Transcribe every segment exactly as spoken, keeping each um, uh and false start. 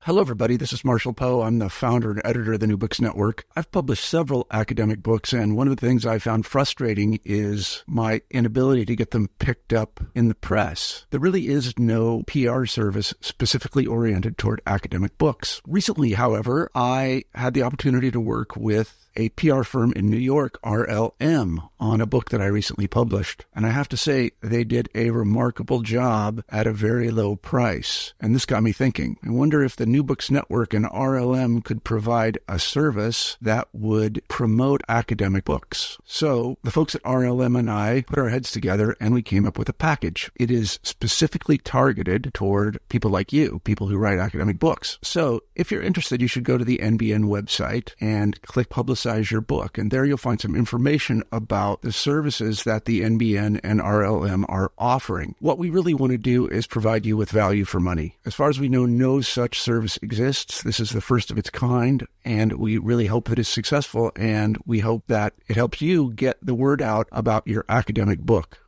Hello, everybody. This is Marshall Poe. I'm the founder and editor of the New Books Network. I've published several academic books, and one of the things I found frustrating is my inability to get them picked up in the press. There really is no P R service specifically oriented toward academic books. Recently, however, I had the opportunity to work with a P R firm in New York, R L M, on a book that I recently published. And I have to say, they did a remarkable job at a very low price. And this got me thinking. I wonder if the New Books Network and R L M could provide a service that would promote academic books. So the folks at R L M and I put our heads together and we came up with a package. It is specifically targeted toward people like you, people who write academic books. So if you're interested, you should go to the N B N website and click Publicize your book, and there you'll find some information about the services that the N B N and R L M are offering. What we really want to do is provide you with value for money. As far as we know, no such service exists. This is the first of its kind, and we really hope that it's successful, and we hope that it helps you get the word out about your academic book.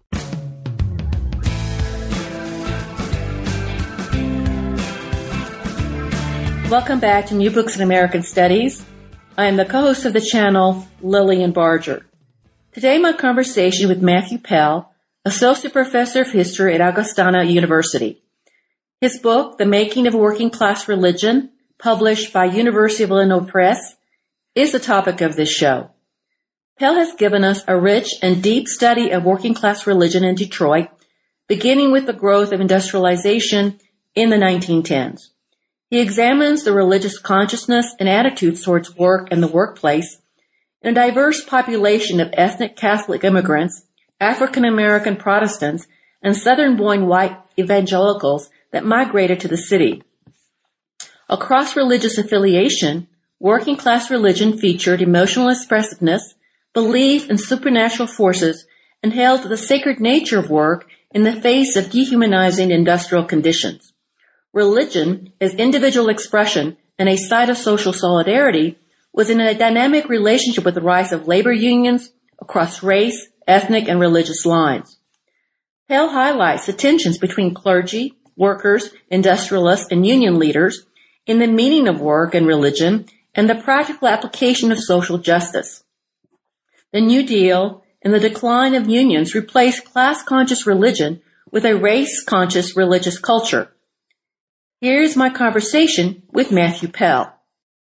Welcome back to New Books in American Studies. I am the co-host of the channel, Lillian Barger. Today, my conversation with Matthew Pell, Associate Professor of History at Augustana University. His book, The Making of Working Class Religion, published by University of Illinois Press, is the topic of this show. Pell has given us a rich and deep study of working class religion in Detroit, beginning with the growth of industrialization in the nineteen tens. He examines the religious consciousness and attitudes towards work and the workplace in a diverse population of ethnic Catholic immigrants, African American Protestants, and Southern-born white evangelicals that migrated to the city. Across religious affiliation, working class religion featured emotional expressiveness, belief in supernatural forces, and held the sacred nature of work in the face of dehumanizing industrial conditions. Religion, as individual expression and a site of social solidarity, was in a dynamic relationship with the rise of labor unions across race, ethnic, and religious lines. Pell highlights the tensions between clergy, workers, industrialists, and union leaders in the meaning of work and religion and the practical application of social justice. The New Deal and the decline of unions replaced class-conscious religion with a race-conscious religious culture. Here's my conversation with Matthew Pell.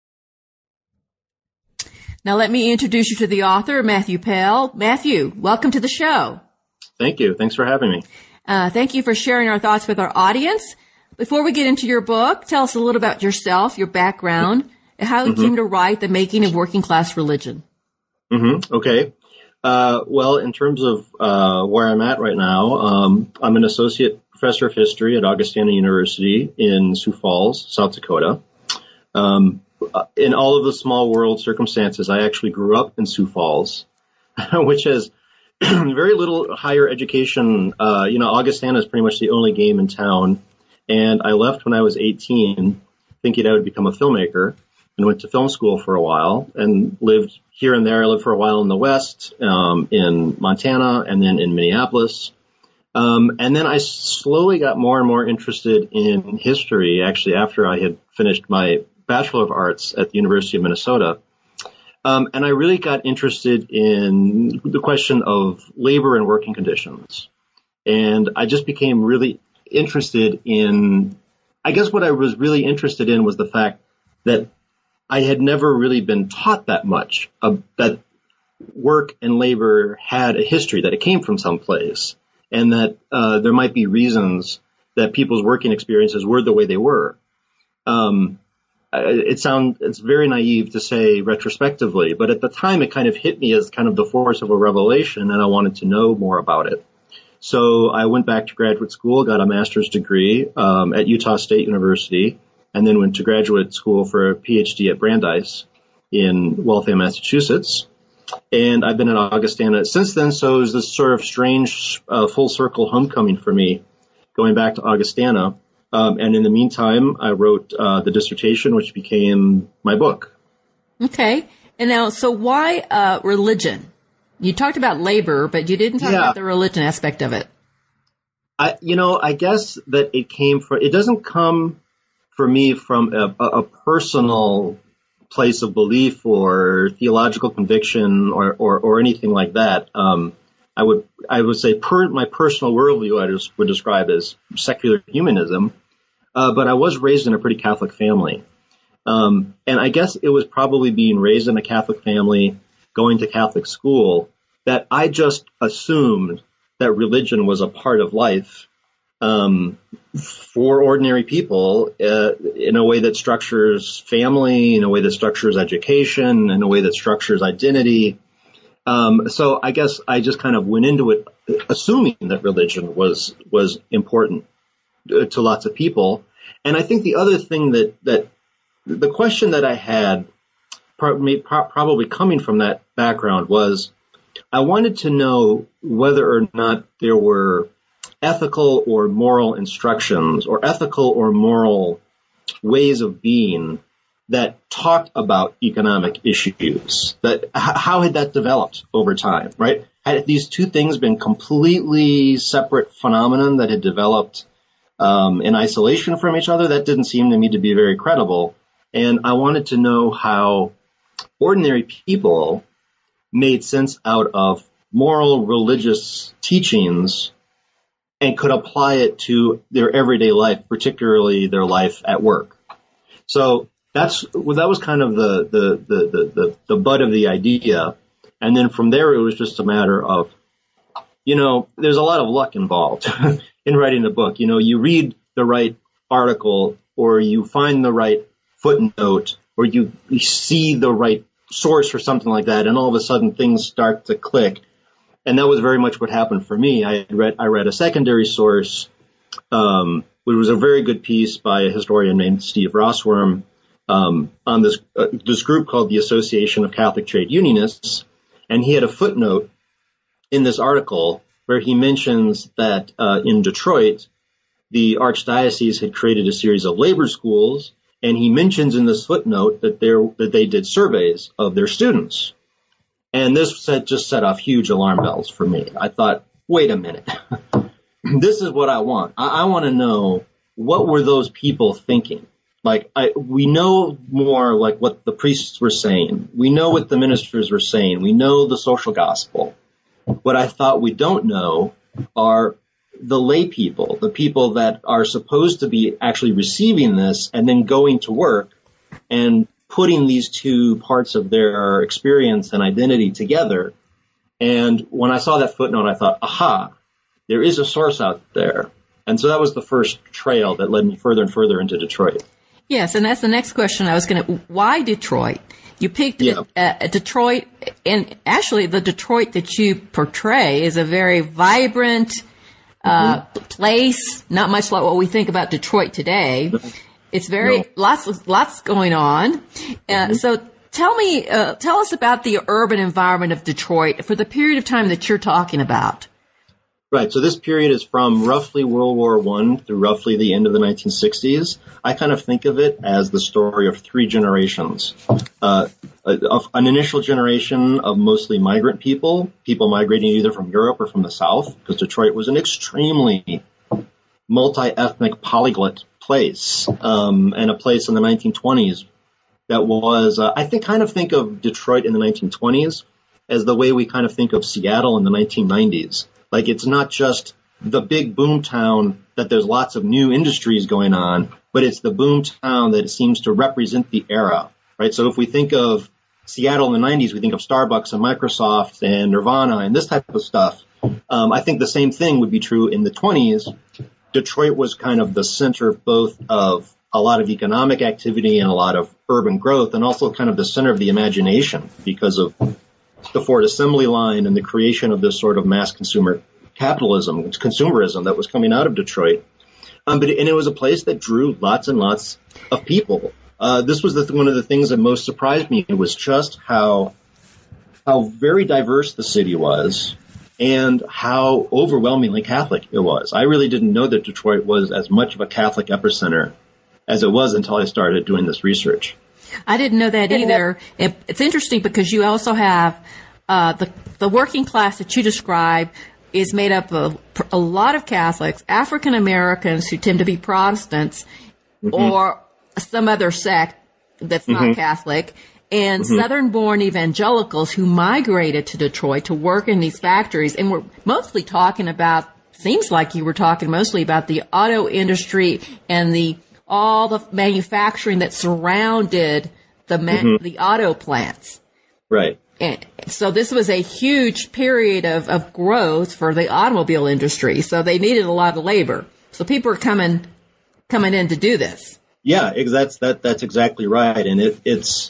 Now let me introduce you to the author, Matthew Pell. Matthew, welcome to the show. Thank you. Thanks for having me. Uh, thank you for sharing our thoughts with our audience. Before we get into your book, tell us a little about yourself, your background, and how you mm-hmm. came to write The Making of Working Class Religion. Mm-hmm. Okay. Uh, well, in terms of uh, where I'm at right now, um, I'm an associate professor of history at Augustana University in Sioux Falls, South Dakota. Um, in all of the small world circumstances, I actually grew up in Sioux Falls, which has very little higher education. Uh, you know, Augustana is pretty much the only game in town. And I left when I was eighteen, thinking I would become a filmmaker, and went to film school for a while and lived here and there. I lived for a while in the West, um, in Montana, and then in Minneapolis. Um, and then I slowly got more and more interested in history, actually, after I had finished my Bachelor of Arts at the University of Minnesota. Um, and I really got interested in the question of labor and working conditions. And I just became really interested in, I guess what I was really interested in was the fact that I had never really been taught that much, uh, that work and labor had a history, that it came from someplace. And that uh, there might be reasons that people's working experiences were the way they were. Um, it sounds it's very naive to say retrospectively, but at the time it kind of hit me as kind of the force of a revelation, and I wanted to know more about it. So I went back to graduate school, got a master's degree um, at Utah State University, and then went to graduate school for a P H D at Brandeis in Waltham, Massachusetts. And I've been at Augustana since then, so it was this sort of strange uh, full circle homecoming for me, going back to Augustana. Um, and in the meantime, I wrote uh, the dissertation, which became my book. Okay. And now, so why uh, religion? You talked about labor, but you didn't talk yeah. about the religion aspect of it. I, you know, I guess that it came from, it doesn't come for me from a, a personal place of belief or theological conviction or, or, or anything like that. Um, I would I would say per, my personal worldview I just would describe as secular humanism, uh, but I was raised in a pretty Catholic family. Um, and I guess it was probably being raised in a Catholic family, going to Catholic school, that I just assumed that religion was a part of life um, for ordinary people uh, in a way that structures family, in a way that structures education, in a way that structures identity. Um, so I guess I just kind of went into it assuming that religion was was important to lots of people. And I think the other thing that, that the question that I had probably coming from that background was I wanted to know whether or not there were ethical or moral instructions or ethical or moral ways of being that talked about economic issues. That how had that developed over time, right? Had these two things been completely separate phenomenon that had developed um, in isolation from each other? That didn't seem to me to be very credible. And I wanted to know how ordinary people made sense out of moral religious teachings and could apply it to their everyday life, particularly their life at work. So that's well, that was kind of the the, the the the the butt of the idea. And then from there, it was just a matter of, you know, there's a lot of luck involved in writing a book. You know, you read the right article or you find the right footnote or you, you see the right source or something like that, and all of a sudden things start to click. And that was very much what happened for me. I read I read a secondary source, um, which was a very good piece by a historian named Steve Rossworm um, on this uh, this group called the Association of Catholic Trade Unionists, and he had a footnote in this article where he mentions that uh, in Detroit, the Archdiocese had created a series of labor schools. And he mentions in this footnote that they that they did surveys of their students. And this set, just set off huge alarm bells for me. I thought, wait a minute. This is what I want. I, I want to know, what were those people thinking? Like, I, we know more like what the priests were saying. We know what the ministers were saying. We know the social gospel. What I thought we don't know are the lay people, the people that are supposed to be actually receiving this and then going to work and putting these two parts of their experience and identity together. And when I saw that footnote, I thought, aha, there is a source out there. And so that was the first trail that led me further and further into Detroit. Yes, and that's the next question I was going to, why Detroit? You picked yeah. uh, Detroit, and actually the Detroit that you portray is a very vibrant Uh, place, not much like what we think about Detroit today. It's very, no. lots, lots going on. Uh, mm-hmm. So tell me, uh, tell us about the urban environment of Detroit for the period of time that you're talking about. Right. So this period is from roughly World War One through roughly the end of the nineteen sixties. I kind of think of it as the story of three generations. Uh, of an initial generation of mostly migrant people, people migrating either from Europe or from the South, because Detroit was an extremely multi-ethnic polyglot place, um, and a place in the nineteen twenties that was, uh, I think, kind of think of Detroit in the nineteen twenties as the way we kind of think of Seattle in the nineteen nineties. Like, it's not just the big boom town that there's lots of new industries going on, but it's the boom town that seems to represent the era, right? So if we think of Seattle in the nineties, we think of Starbucks and Microsoft and Nirvana and this type of stuff. Um, I think the same thing would be true in the twenties. Detroit was kind of the center both of a lot of economic activity and a lot of urban growth, and also kind of the center of the imagination because of the Ford assembly line and the creation of this sort of mass consumer capitalism, consumerism that was coming out of Detroit. Um, but and it was a place that drew lots and lots of people. Uh, this was the, one of the things that most surprised me. It was just how how very diverse the city was and how overwhelmingly Catholic it was. I really didn't know that Detroit was as much of a Catholic epicenter as it was until I started doing this research. I didn't know that either. It, it's interesting because you also have uh, the the working class that you describe is made up of a lot of Catholics, African Americans who tend to be Protestants, mm-hmm. or some other sect that's not mm-hmm. Catholic, and mm-hmm. Southern-born evangelicals who migrated to Detroit to work in these factories. And we're mostly talking about, seems like you were talking mostly about the auto industry and the all the manufacturing that surrounded the ma- mm-hmm. the auto plants. Right. And so this was a huge period of, of growth for the automobile industry. So they needed a lot of labor. So people are coming coming in to do this. Yeah, that's that that's exactly right. And it, it's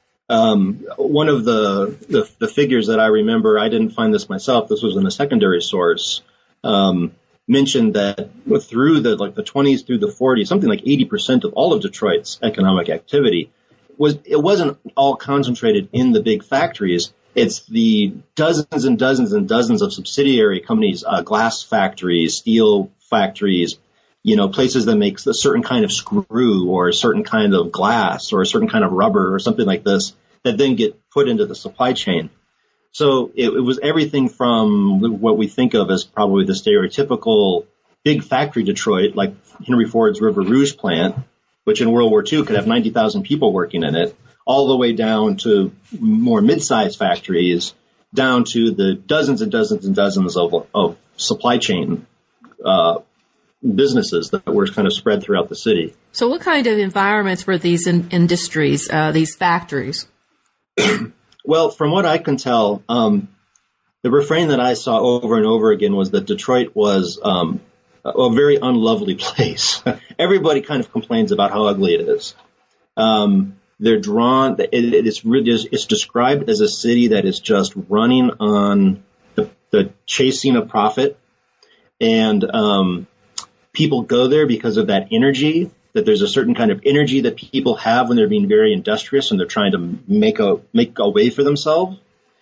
um, one of the, the the figures that I remember. I didn't find this myself. This was in a secondary source. Um, mentioned that through the like the twenties through the forties, something like eighty percent of all of Detroit's economic activity was it wasn't all concentrated in the big factories. It's the dozens and dozens and dozens of subsidiary companies, uh, glass factories, steel factories, you know, places that make a certain kind of screw or a certain kind of glass or a certain kind of rubber or something like this that then get put into the supply chain. So it, it was everything from what we think of as probably the stereotypical big factory Detroit, like Henry Ford's River Rouge plant, which in World War Two could have ninety thousand people working in it, all the way down to more mid-sized factories, down to the dozens and dozens and dozens of, of supply chain uh, businesses that were kind of spread throughout the city. So what kind of environments were these in, industries, uh, these factories? Well, from what I can tell, um, the refrain that I saw over and over again was that Detroit was um, a very unlovely place. Everybody kind of complains about how ugly it is. Um, they're drawn, it, it's, it's described as a city that is just running on the, the chasing of profit. And um, people go there because of that energy, that there's a certain kind of energy that people have when they're being very industrious and they're trying to make a, make a way for themselves.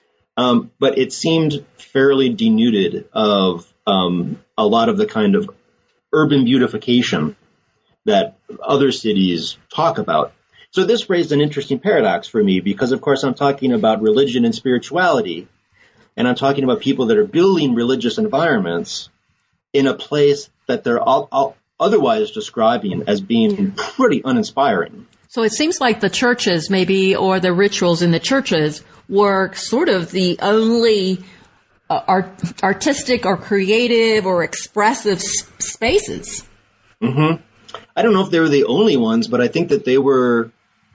Um, but it seemed fairly denuded of um, a lot of the kind of urban beautification that other cities talk about. So this raised an interesting paradox for me because, of course, I'm talking about religion and spirituality, and I'm talking about people that are building religious environments in a place that they're all, all otherwise describing as being pretty uninspiring. So it seems like the churches maybe, or the rituals in the churches, were sort of the only uh, art, artistic or creative or expressive s- spaces. Mm-hmm. I don't know if they were the only ones, but I think that they were.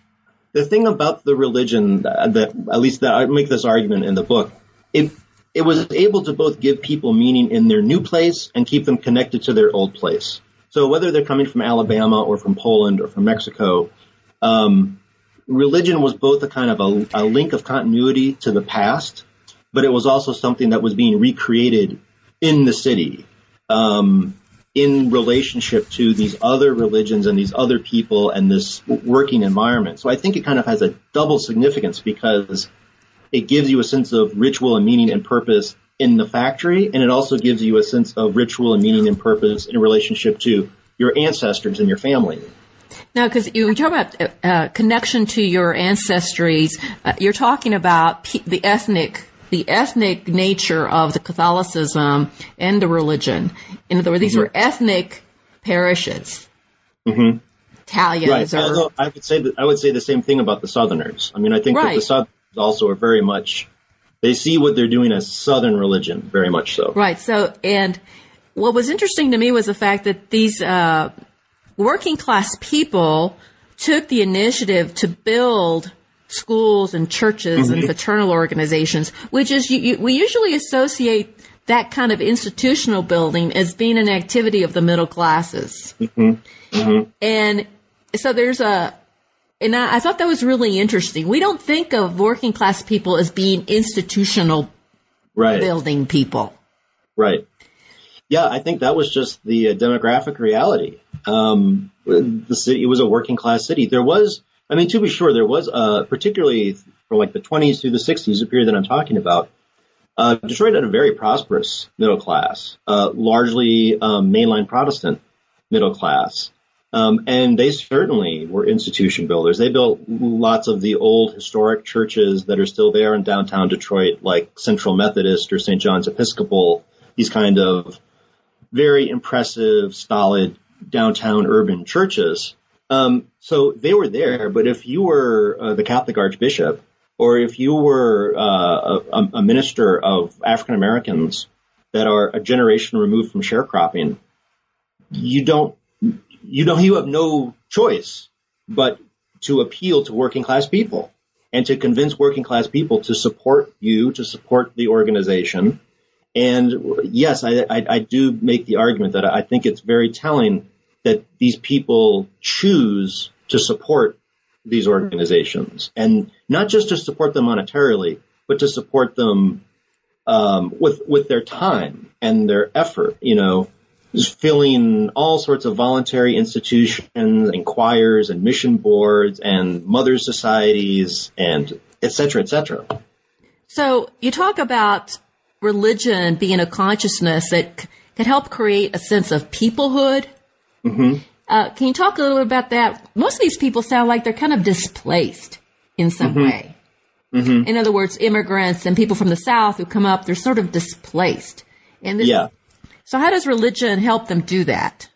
The thing about the religion that, that at least that I make this argument in the book, it it was able to both give people meaning in their new place and keep them connected to their old place. So whether they're coming from Alabama or from Poland or from Mexico, um, religion was both a kind of a, a link of continuity to the past, but it was also something that was being recreated in the city, um, in relationship to these other religions and these other people and this working environment. So I think it kind of has a double significance because it gives you a sense of ritual and meaning and purpose in the factory, and it also gives you a sense of ritual and meaning and purpose in relationship to your ancestors and your family. Now, because you talk about uh, connection to your ancestries, uh, you're talking about p- the ethnic, the ethnic nature of the Catholicism and the religion. In other words, these mm-hmm. were ethnic parishes. Mm-hmm. Italians, right. or Although I would say that I would say the same thing about the Southerners. I mean, I think right. that the Southerners also are very much. They see what they're doing as Southern religion, very much so. Right. So, and what was interesting to me was the fact that these uh, working class people took the initiative to build schools and churches mm-hmm. and fraternal organizations, which is you, you, we usually associate that kind of institutional building as being an activity of the middle classes. Mm-hmm. Mm-hmm. And so there's a. And I, I thought that was really interesting. We don't think of working class people as being institutional right. building people. Right. Yeah, I think that was just the uh, demographic reality. Um, the city, it was a working class city. There was, I mean, to be sure, there was, uh, particularly from like the twenties through the sixties, the period that I'm talking about, uh, Detroit had a very prosperous middle class, uh, largely um, mainline Protestant middle class. Um, and they certainly were institution builders. They built lots of the old historic churches that are still there in downtown Detroit, like Central Methodist or Saint John's Episcopal, these kind of very impressive, stolid downtown urban churches. Um, so they were there, but if you were uh, the Catholic Archbishop, or if you were uh, a, a minister of African Americans that are a generation removed from sharecropping, you don't, you don't, you have no choice but to appeal to working class people and to convince working class people to support you, to support the organization. And yes, I, I, I do make the argument that I think it's very telling that these people choose to support these organizations, and not just to support them monetarily, but to support them um, with with their time and their effort. You know, just filling all sorts of voluntary institutions and choirs and mission boards and mother societies and et cetera, et cetera. So you talk about religion being a consciousness that c- could help create a sense of peoplehood. Mm-hmm. Uh, can you talk a little bit about that? Most of these people sound like they're kind of displaced in some mm-hmm. way. Mm-hmm. In other words, immigrants and people from the South who come up, they're sort of displaced. And this, yeah. So how does religion help them do that?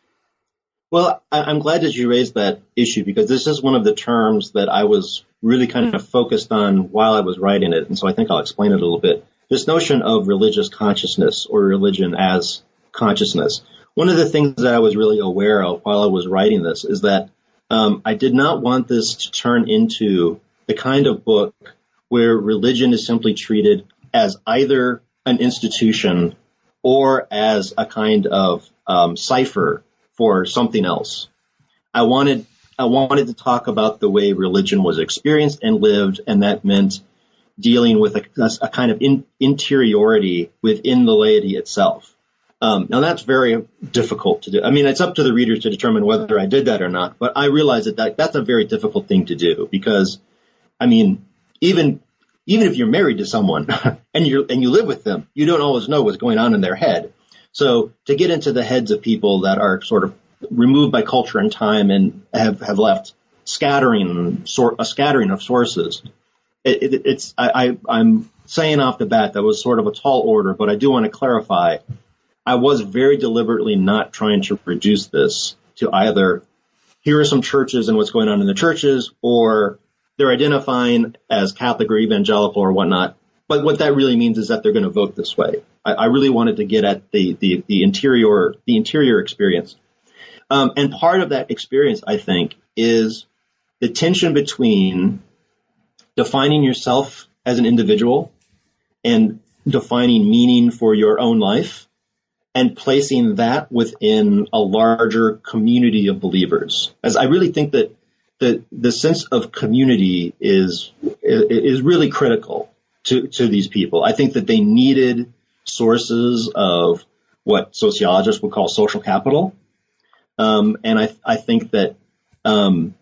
Well, I, I'm glad that you raised that issue, because this is one of the terms that I was really kind of focused on while I was writing it. And so I think I'll explain it a little bit. This notion of religious consciousness, or religion as consciousness. One of the things that I was really aware of while I was writing this is that um, I did not want this to turn into the kind of book where religion is simply treated as either an institution or as a kind of um, cipher for something else. I wanted I wanted to talk about the way religion was experienced and lived, and that meant dealing with a, a kind of in, interiority within the laity itself. Um, now, that's very difficult to do. I mean, it's up to the readers to determine whether I did that or not, but I realize that, that that's a very difficult thing to do, because, I mean, even even if you're married to someone and you and you live with them, you don't always know what's going on in their head. So to get into the heads of people that are sort of removed by culture and time and have, have left scattering sort a scattering of sources, it, it, it's I, I, I'm saying off the bat that was sort of a tall order, but I do want to clarify. I was very deliberately not trying to reduce this to either here are some churches and what's going on in the churches, or they're identifying as Catholic or evangelical or whatnot. But what that really means is that they're going to vote this way. I, I really wanted to get at the, the, the interior, the interior experience. Um, and part of that experience, I think, is the tension between defining yourself as an individual and defining meaning for your own life, and placing that within a larger community of believers. As I really think that the the sense of community is is really critical to, to these people. I think that they needed sources of what sociologists would call social capital. Um, and I I think that um,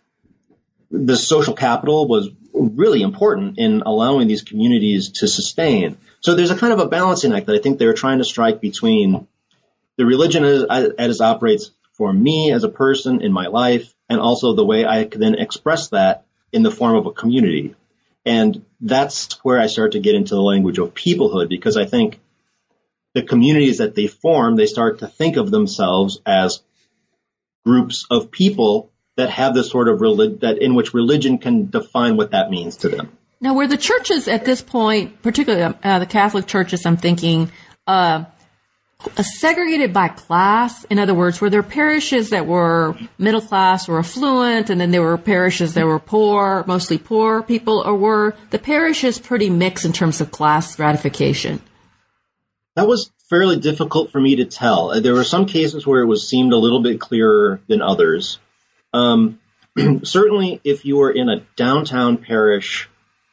the social capital was really important in allowing these communities to sustain. So there's a kind of a balancing act that I think they're trying to strike between the religion as, as it operates for me as a person in my life, and also the way I can then express that in the form of a community. And that's where I start to get into the language of peoplehood, because I think the communities that they form, they start to think of themselves as groups of people that have this sort of relig- that in which religion can define what that means to them. Now, were the churches at this point, particularly uh, the Catholic churches, I'm thinking, uh, segregated by class? In other words, were there parishes that were middle class or affluent, and then there were parishes that were poor, mostly poor people, or were the parishes pretty mixed in terms of class stratification? That was fairly difficult for me to tell. There were some cases where it was seemed a little bit clearer than others. Um, certainly, if you were in a downtown parish,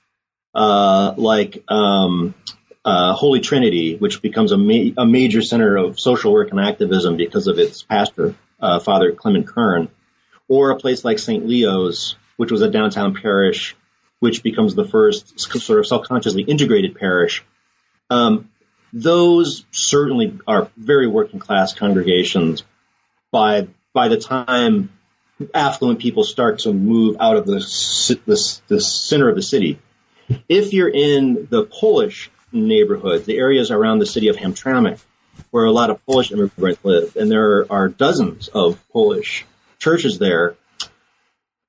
uh, like um, uh, Holy Trinity, which becomes a, ma- a major center of social work and activism because of its pastor, uh, Father Clement Kern, or a place like Saint Leo's, which was a downtown parish, which becomes the first sort of self-consciously integrated parish. Um, those certainly are very working class congregations by by the time affluent people start to move out of the, the, the center of the city. If you're in the Polish neighborhood, the areas around the city of Hamtramck, where a lot of Polish immigrants live, and there are dozens of Polish churches there,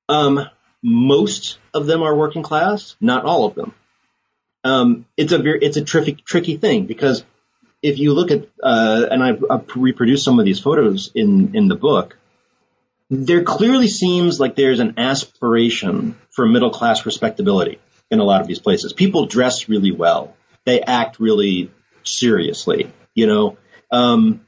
Um, most of them are working class, not all of them. Um, it's a very, it's a tricky, tricky thing because if you look at, uh, and I've, I've reproduced some of these photos in, in the book, there clearly seems like there's an aspiration for middle class respectability in a lot of these places. People dress really well. They act really seriously, you know. Um,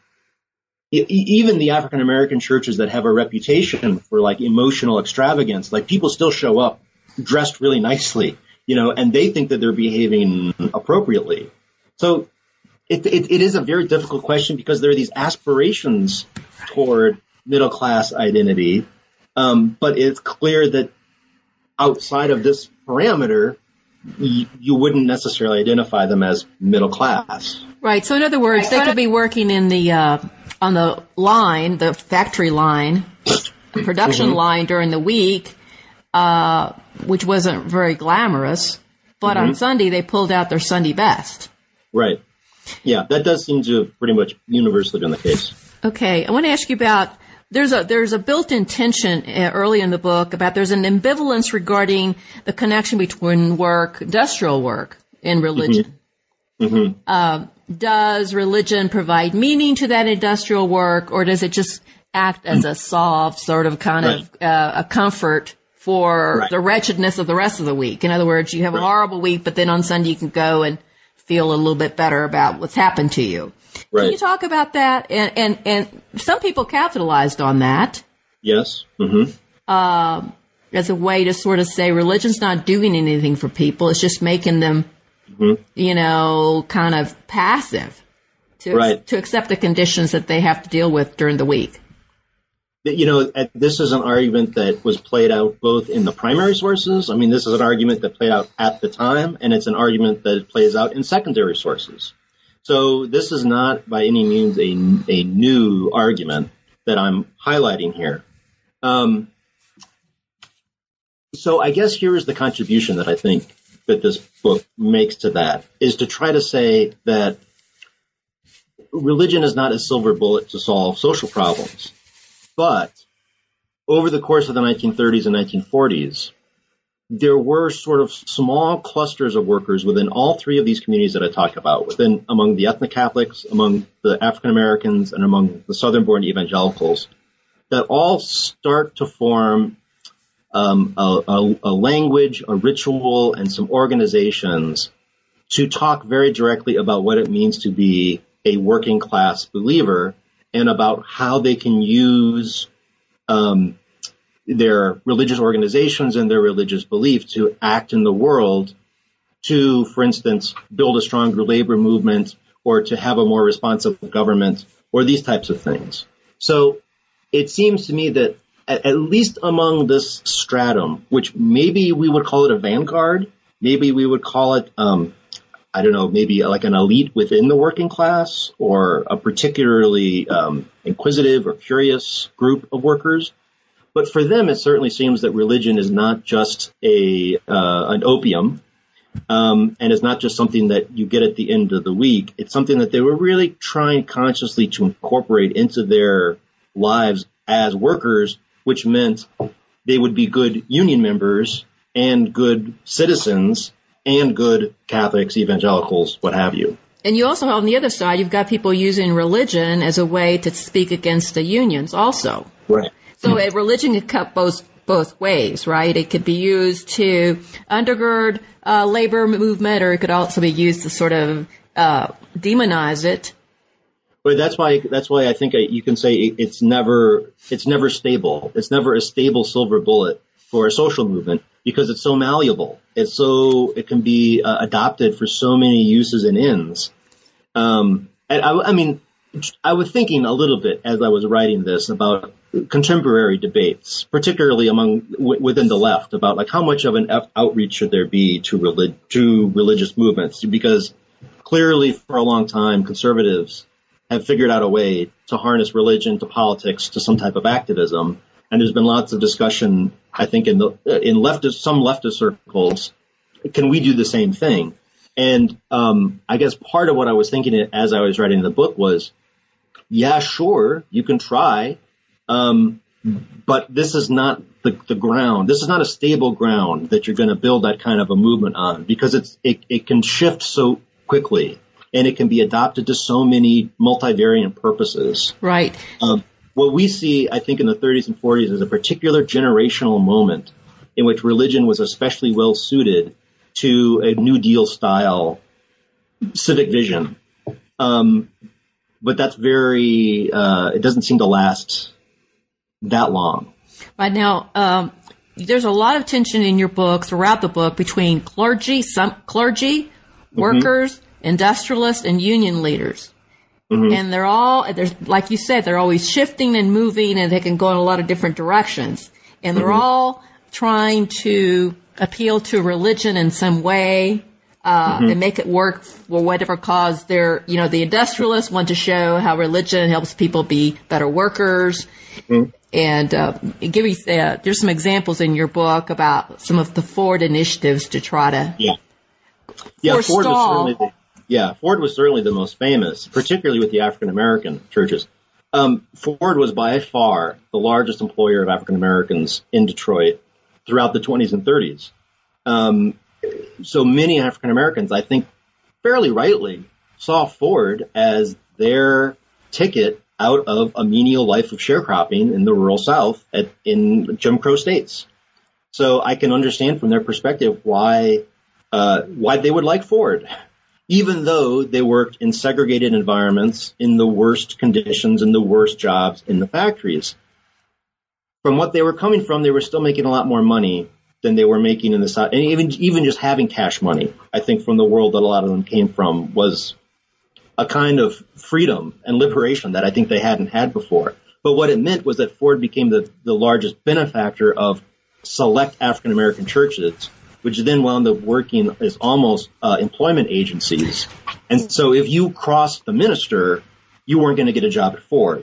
e- even the African American churches that have a reputation for like emotional extravagance, like people still show up dressed really nicely, you know, and they think that they're behaving appropriately. So it, it, it is a very difficult question because there are these aspirations toward middle class identity, um, but it's clear that outside of this parameter, y- you wouldn't necessarily identify them as middle class. Right. So in other words, they could be working in the uh, on the line, the factory line, the production mm-hmm. line during the week, uh, which wasn't very glamorous. But mm-hmm. on Sunday, they pulled out their Sunday best. Right. Yeah, that does seem to have pretty much universally been the case. Okay. I want to ask you about, there's a, there's a built-in tension uh, early in the book about there's an ambivalence regarding the connection between work, industrial work, and religion. Mm-hmm. Mm-hmm. Uh, does religion provide meaning to that industrial work, or does it just act as a solve, sort of kind right. of uh, a comfort for right. the wretchedness of the rest of the week? In other words, you have right. a horrible week, but then on Sunday you can go and feel a little bit better about what's happened to you. Right. Can you talk about that? And, and, and some people capitalized on that. Yes. Mm-hmm. Uh, as a way to sort of say religion's not doing anything for people. It's just making them, mm-hmm. you know, kind of passive to, right. to accept the conditions that they have to deal with during the week. You know, this is an argument that was played out both in the primary sources. I mean, this is an argument that played out at the time, and it's an argument that plays out in secondary sources. So this is not by any means a, a new argument that I'm highlighting here. Um, so I guess here is the contribution that I think that this book makes to that, is to try to say that religion is not a silver bullet to solve social problems. But over the course of the nineteen thirties and nineteen forties, there were sort of small clusters of workers within all three of these communities that I talk about, within among the ethnic Catholics, among the African Americans, and among the Southern-born evangelicals, that all start to form um, a, a, a language, a ritual, and some organizations to talk very directly about what it means to be a working-class believer, and about how they can use um, their religious organizations and their religious belief to act in the world to, for instance, build a stronger labor movement or to have a more responsive government or these types of things. So it seems to me that at, at least among this stratum, which maybe we would call it a vanguard, maybe we would call it um, I don't know, maybe like an elite within the working class or a particularly um, inquisitive or curious group of workers. But for them, it certainly seems that religion is not just a uh, an opium um, and is not just something that you get at the end of the week. It's something that they were really trying consciously to incorporate into their lives as workers, which meant they would be good union members and good citizens and good Catholics, evangelicals, what have you. And you also have on the other side, you've got people using religion as a way to speak against the unions also. Right. So a religion could cut both both ways, right? It could be used to undergird uh, labor movement, or it could also be used to sort of uh, demonize it. But that's why that's why I think you can say it's never it's never stable. It's never a stable silver bullet for a social movement, because it's so malleable. It's so, it can be uh, adopted for so many uses and ends. Um, and I, I mean, I was thinking a little bit as I was writing this about contemporary debates, particularly among w- within the left, about like how much of an F- outreach should there be to relig- to religious movements, because clearly for a long time conservatives have figured out a way to harness religion to politics to some type of activism. And there's been lots of discussion, I think, in the in leftist some leftist circles. Can we do the same thing? And um, I guess part of what I was thinking as I was writing the book was, yeah, sure, you can try, um, but this is not the, the ground. This is not a stable ground that you're going to build that kind of a movement on, because it's it, it can shift so quickly, and it can be adopted to so many multivariant purposes. Right. Um, what we see, I think, in the thirties and forties is a particular generational moment in which religion was especially well suited to a New Deal style civic vision. Um, but that's very, uh, it doesn't seem to last that long. Right now, um, there's a lot of tension in your book, throughout the book, between clergy, some clergy, mm-hmm. workers, industrialists, and union leaders. Mm-hmm. And they're all, there's, like you said, they're always shifting and moving, and they can go in a lot of different directions. And they're mm-hmm. all trying to appeal to religion in some way, uh, mm-hmm. and make it work for whatever cause they're, you know, the industrialists want to show how religion helps people be better workers. Mm-hmm. And, uh, give me, uh, there's some examples in your book about some of the Ford initiatives to try to yeah. Yeah, forestall. Ford was certainly the, yeah, Ford was certainly the most famous, particularly with the African American churches. Um, Ford was by far the largest employer of African Americans in Detroit throughout the twenties and thirties. Um, so many African Americans, I think, fairly rightly, saw Ford as their ticket out of a menial life of sharecropping in the rural South at, in Jim Crow states. So I can understand from their perspective why uh, why they would like Ford, even though they worked in segregated environments, in the worst conditions, in the worst jobs in the factories. From what they were coming from, they were still making a lot more money than they were making in the South. And even, even just having cash money, I think, from the world that a lot of them came from, was a kind of freedom and liberation that I think they hadn't had before. But what it meant was that Ford became the, the largest benefactor of select African American churches, which then wound up working as almost uh, employment agencies. And so if you crossed the minister, you weren't going to get a job at Ford.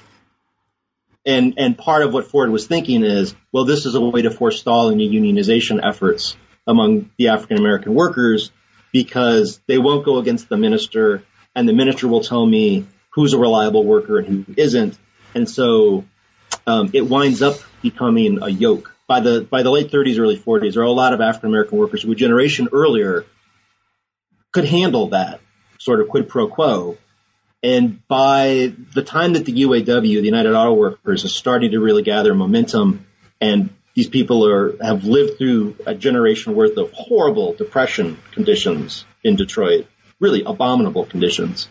And and part of what Ford was thinking is, well, this is a way to forestall any unionization efforts among the African American workers, because they won't go against the minister, and the minister will tell me who's a reliable worker and who isn't. And so um, it winds up becoming a yoke. By the by the late thirties, early forties, there are a lot of African American workers who a generation earlier could handle that sort of quid pro quo. And by the time that the U A W, the United Auto Workers, is starting to really gather momentum, and these people are have lived through a generation worth of horrible depression conditions in Detroit, really abominable conditions,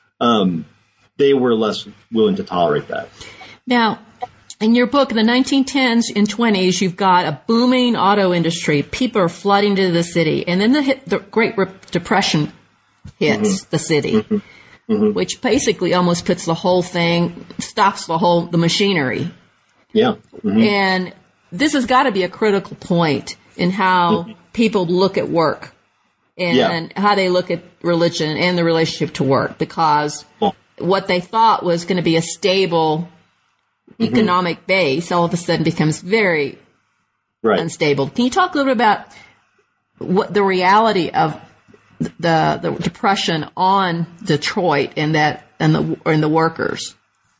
um, they were less willing to tolerate that. Now, in your book, in the nineteen tens and twenties, you've got a booming auto industry. People are flooding to the city. And then the, hit, the Great Depression hits mm-hmm. the city. Mm-hmm. Mm-hmm. Which basically almost puts the whole thing, stops the whole, the machinery. Yeah. Mm-hmm. And this has got to be a critical point in how mm-hmm. people look at work and yeah. how they look at religion and the relationship to work, because yeah. what they thought was going to be a stable mm-hmm. economic base all of a sudden becomes very right. unstable. Can you talk a little bit about what the reality of the the depression on Detroit and that and the and the workers?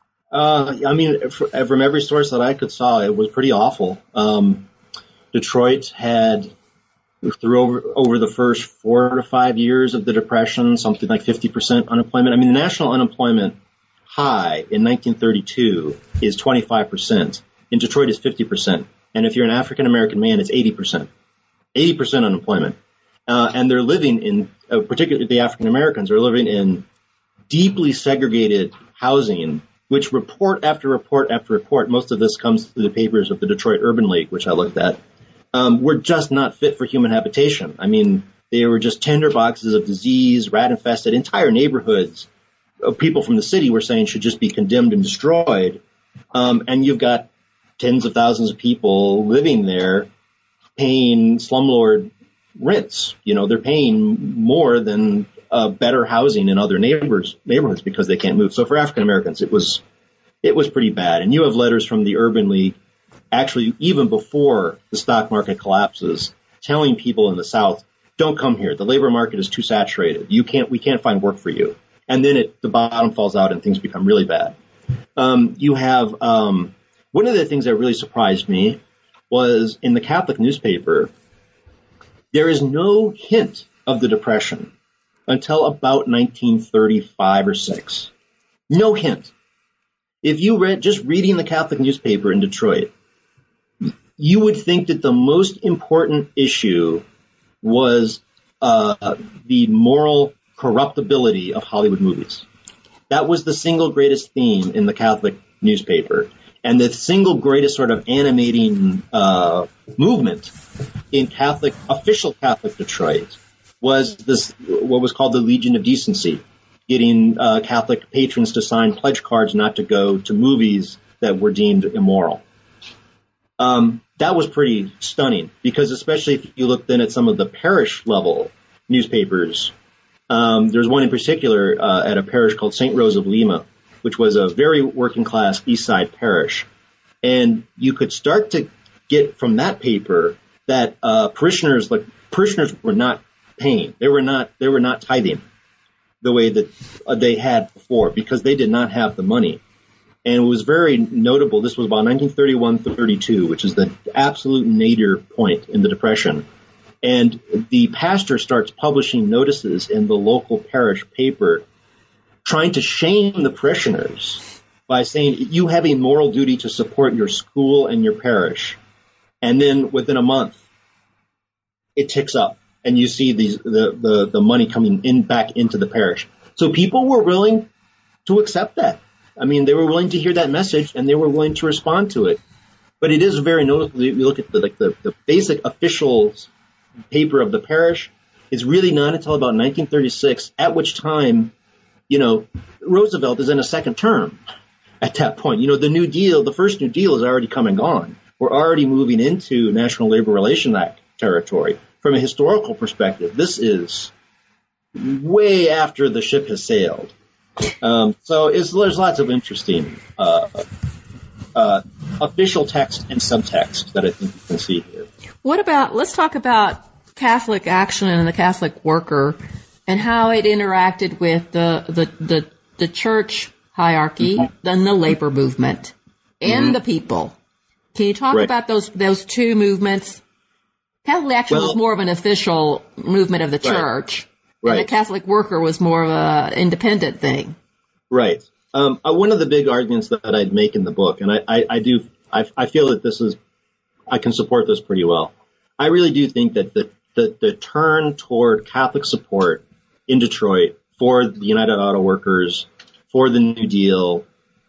Uh, I mean, from every source that I could saw, it was pretty awful. Um, Detroit had, through over, over the first four to five years of the Depression, something like fifty percent unemployment. I mean, the national unemployment high in nineteen thirty-two is twenty-five percent. In Detroit, it's fifty percent. And if you're an African American man, it's eighty percent. eighty percent unemployment. Uh, and they're living in, uh, particularly the African Americans, are living in deeply segregated housing, which report after report after report, most of this comes through the papers of the Detroit Urban League, which I looked at, um, were just not fit for human habitation. I mean, they were just tinderboxes of disease, rat-infested, entire neighborhoods of people from the city were saying should just be condemned and destroyed. Um, and you've got tens of thousands of people living there paying slumlord rents. You know, they're paying more than uh, better housing in other neighbors neighborhoods because they can't move. So for African Americans, it was it was pretty bad. And you have letters from the Urban League, actually even before the stock market collapses, telling people in the South, don't come here. The labor market is too saturated. You can't we can't find work for you. And then it the bottom falls out and things become really bad. Um, you have um, one of the things that really surprised me was in the Catholic newspaper, there is no hint of the Depression until about nineteen thirty-five or six. No hint. If you read, just reading the Catholic newspaper in Detroit, you would think that the most important issue was uh, the moral corruptibility of Hollywood movies. That was the single greatest theme in the Catholic newspaper. And the single greatest sort of animating uh, movement in Catholic, official Catholic Detroit was this, what was called the Legion of Decency, getting uh, Catholic patrons to sign pledge cards not to go to movies that were deemed immoral. Um, that was pretty stunning, because especially if you look then at some of the parish level newspapers, um, there's one in particular uh, at a parish called Saint Rose of Lima, which was a very working class East Side parish. And you could start to get from that paper that uh, parishioners, like parishioners were not paying. They were not, they were not tithing the way that uh, they had before, because they did not have the money. And it was very notable. This was about nineteen thirty-one thirty-two, which is the absolute nadir point in the Depression. And the pastor starts publishing notices in the local parish paper trying to shame the parishioners by saying, you have a moral duty to support your school and your parish. And then within a month, it ticks up, and you see these the, the, the money coming in back into the parish. So people were willing to accept that. I mean, they were willing to hear that message, and they were willing to respond to it. But it is very noticeable. You look at the, like the, the basic official paper of the parish. It's really not until about nineteen thirty-six, at which time, you know, Roosevelt is in a second term at that point. You know, the New Deal, the first New Deal is already come and gone. We're already moving into National Labor Relations Act territory. From a historical perspective, this is way after the ship has sailed. Um, so it's, there's lots of interesting uh, uh, official text and subtext that I think you can see here. What about, let's talk about Catholic Action and the Catholic Worker and how it interacted with the the, the, the church hierarchy, mm-hmm. and the labor movement, and mm-hmm. the people. Can you talk right. about those those two movements? Catholic Action well, was more of an official movement of the church, right. and the Catholic Worker was more of an independent thing. Right. Um, uh, one of the big arguments that I'd make in the book, and I, I, I do, I, I feel that this is, I can support this pretty well. I really do think that the, the, the turn toward Catholic support in Detroit for the United Auto Workers, for the New Deal,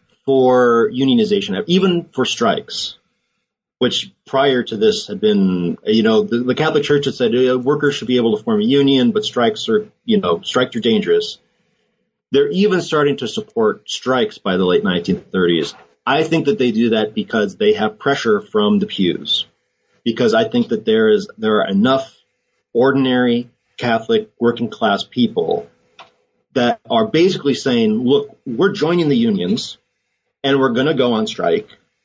for unionization, even for strikes, which prior to this had been, you know, the, the Catholic Church had said uh, workers should be able to form a union, but strikes are, you know, strikes are dangerous. They're even starting to support strikes by the late nineteen thirties. I think that they do that because they have pressure from the pews, because I think that there is there are enough ordinary Catholic working class people that are basically saying, look, we're joining the unions and we're going to go on strike.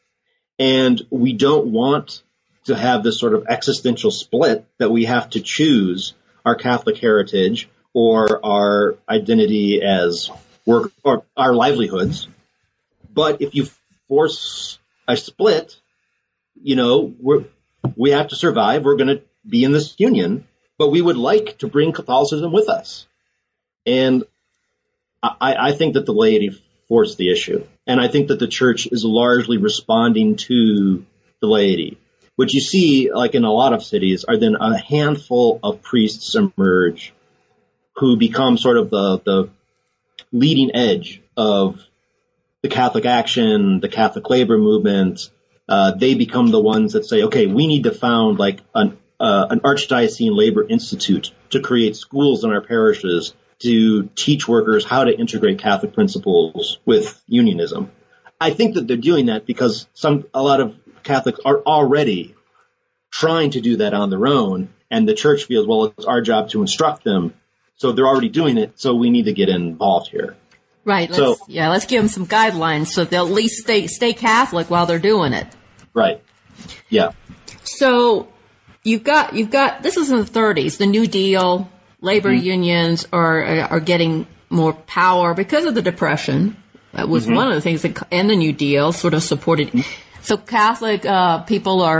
And we don't want to have this sort of existential split that we have to choose our Catholic heritage or our identity as work or our livelihoods. But if you force a split, you know, we're, we have to survive. We're going to be in this union, but we would like to bring Catholicism with us. And I, I think that the laity forced the issue. And I think that the church is largely responding to the laity. What you see, like in a lot of cities, are then a handful of priests emerge who become sort of the, the leading edge of the Catholic Action, the Catholic labor movement. Uh, they become the ones that say, okay, we need to found like an, uh, an archdiocesan labor institute to create schools in our parishes to teach workers how to integrate Catholic principles with unionism. I think that they're doing that because some a lot of Catholics are already trying to do that on their own, and the church feels, well, it's our job to instruct them. So they're already doing it, so we need to get involved here. Right. Let's, so, yeah, let's give them some guidelines so they'll at least stay stay Catholic while they're doing it. Right. Yeah. So you've got you've got this is in the thirties, the New Deal. Labor mm-hmm. unions are are getting more power because of the Depression. That was mm-hmm. one of the things that, and the New Deal sort of supported. Mm-hmm. So Catholic uh, people are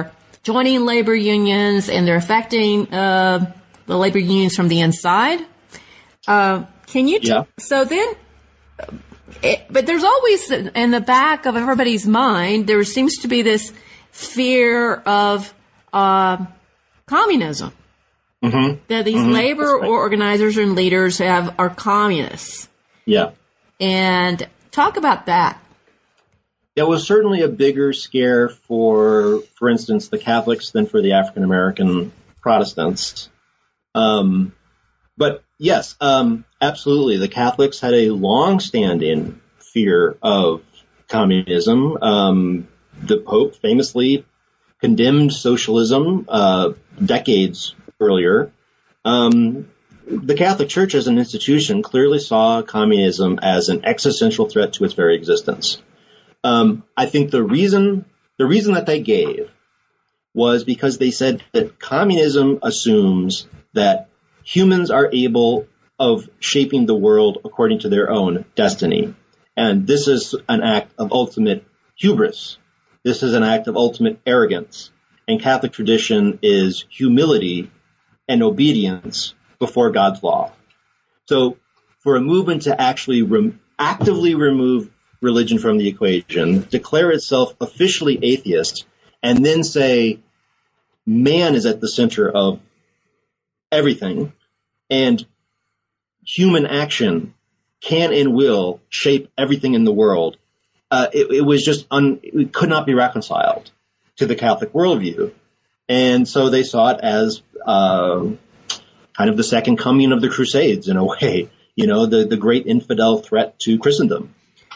joining labor unions, and they're affecting uh, the labor unions from the inside. Uh, can you? T- yeah. So then, it, but there's always in the back of everybody's mind, there seems to be this fear of uh, communism. Mm-hmm. That these mm-hmm. labor right. organizers and leaders have are communists. Yeah. And talk about that. It was certainly a bigger scare for, for instance, the Catholics than for the African American Protestants. Um, but yes, um, absolutely. The Catholics had a long-standing fear of communism. Um, the Pope famously condemned socialism uh, decades earlier. Um, the Catholic Church as an institution clearly saw communism as an existential threat to its very existence. Um, I think the reason the reason that they gave was because they said that communism assumes that humans are able of shaping the world according to their own destiny. And this is an act of ultimate hubris. This is an act of ultimate arrogance. And Catholic tradition is humility and obedience before God's law. So for a movement to actually rem- actively remove religion from the equation, declare itself officially atheist, and then say man is at the center of everything, and human action can and will shape everything in the world, uh, it, it was just, un, it could not be reconciled to the Catholic worldview. And so they saw it as uh, kind of the second coming of the Crusades in a way, you know, the, the great infidel threat to Christendom.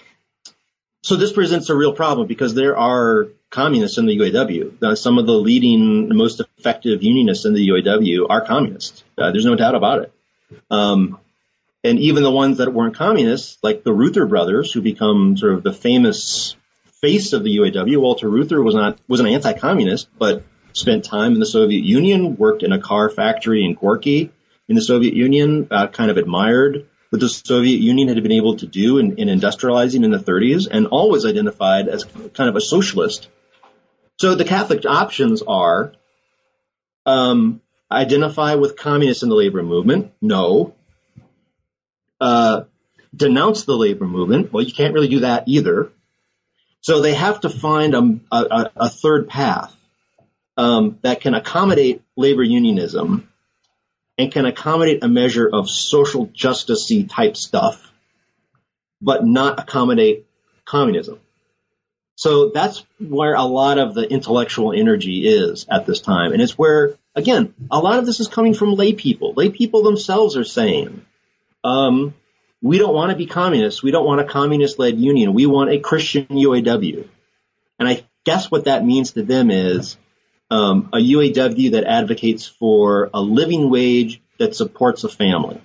So this presents a real problem because there are communists in the U A W. Uh, some of the leading, most effective unionists in the U A W are communists. Uh, there's no doubt about it. Um, and even the ones that weren't communists, like the Reuther brothers, who become sort of the famous face of the U A W. Walter Reuther was not was an anti-communist, but spent time in the Soviet Union, worked in a car factory in Gorky in the Soviet Union, uh, kind of admired what the Soviet Union had been able to do in, in industrializing in the thirties, and always identified as kind of a socialist. So the Catholic options are um, identify with communists in the labor movement. No. Uh, denounce the labor movement. Well, you can't really do that either. So they have to find a, a, a third path um, that can accommodate labor unionism and can accommodate a measure of social justice-y type stuff, but not accommodate communism. So that's where a lot of the intellectual energy is at this time. And it's where, again, a lot of this is coming from lay people. Lay people themselves are saying, um, we don't want to be communists. We don't want a communist-led union. We want a Christian U A W. And I guess what that means to them is um, a U A W that advocates for a living wage that supports a family.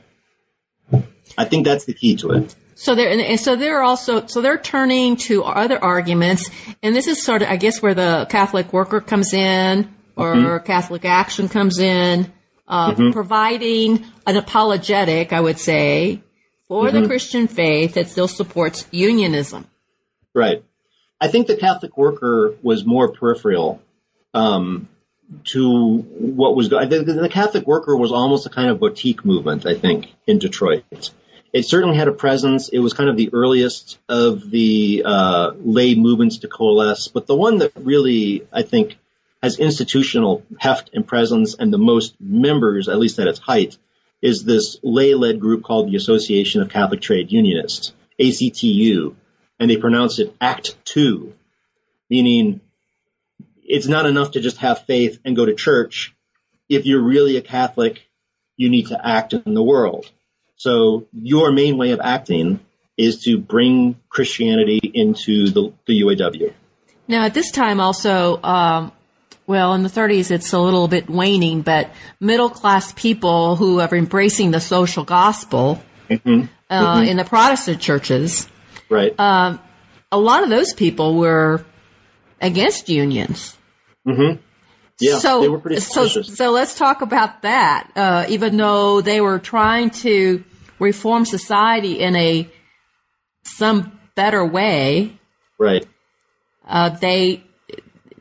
I think that's the key to it. So they're, and so they're also, so they're turning to other arguments, and this is sort of, I guess, where the Catholic Worker comes in, or mm-hmm. Catholic Action comes in, uh, mm-hmm. providing an apologetic, I would say, for mm-hmm. the Christian faith that still supports unionism. Right. I think the Catholic Worker was more peripheral um, to what was going. The Catholic Worker was almost a kind of boutique movement, I think, in Detroit. It certainly had a presence. It was kind of the earliest of the uh, lay movements to coalesce, but the one that really, I think, has institutional heft and presence and the most members, at least at its height, is this lay-led group called the Association of Catholic Trade Unionists, A C T U, and they pronounce it Act Two, meaning it's not enough to just have faith and go to church. If you're really a Catholic, you need to act in the world. So your main way of acting is to bring Christianity into the, the U A W. Now, at this time also, um, well, in the thirties, it's a little bit waning, but middle-class people who are embracing the social gospel mm-hmm. Uh, mm-hmm. in the Protestant churches, right? Um, a lot of those people were against unions. Mm-hmm. Yeah, so, they were pretty so, so let's talk about that. Uh, even though they were trying to reform society in a some better way, right? Uh, they